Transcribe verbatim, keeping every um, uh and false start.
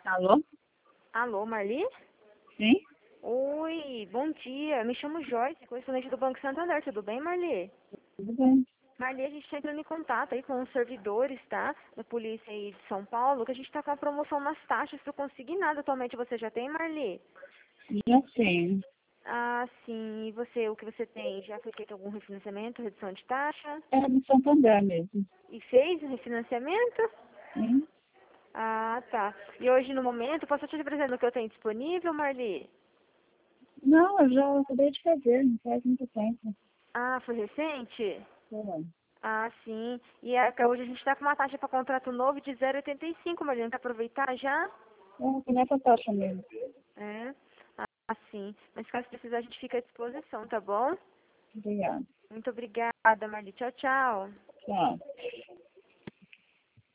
Alô? Alô, Marli? Sim? Oi, bom dia. Me chamo Joyce, correspondente do Banco Santander. Tudo bem, Marli? Tudo bem. Marli, a gente está entrando em contato aí com os servidores, tá? Da polícia aí de São Paulo, que a gente está com a promoção nas taxas do consignado. Atualmente você já tem, Marli? Já sim. Ah, sim. E você, o que você tem? Já foi feito algum refinanciamento, redução de taxa? É no Santander mesmo. E fez o refinanciamento? Sim? Ah, tá. E hoje, no momento, posso te apresentar o que eu tenho disponível, Marli? Não, eu já acabei de fazer, não faz muito tempo. Ah, foi recente? Tá. Ah, sim. E é, que hoje a gente está com uma taxa para contrato novo de zero vírgula oitenta e cinco, Marlene. Quer aproveitar já? É, como é que eu taxa mesmo? É. Ah, sim. Mas caso precisar, a gente fica à disposição, tá bom? Obrigada. Muito obrigada, Marli. Tchau, tchau. Tchau.